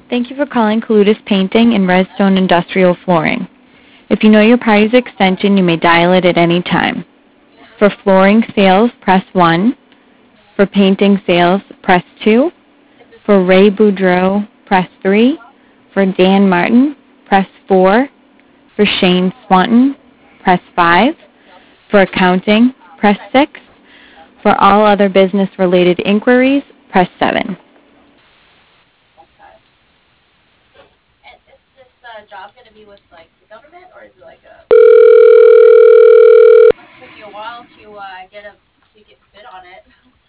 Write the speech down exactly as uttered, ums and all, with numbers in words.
Thank you for calling Colutus Painting and Redstone Industrial Flooring. If you know your party's extension, you may dial it at any time. For flooring sales, press one. For painting sales, press two. For Ray Boudreau, press three. For Dan Martin, press four. For Shane Swanton, press five. For accounting, press six. For all other business-related inquiries, press seven. Okay. And is this uh, job going to be with like the government, or is it like a? It took you a while to uh, get a to get bid on it.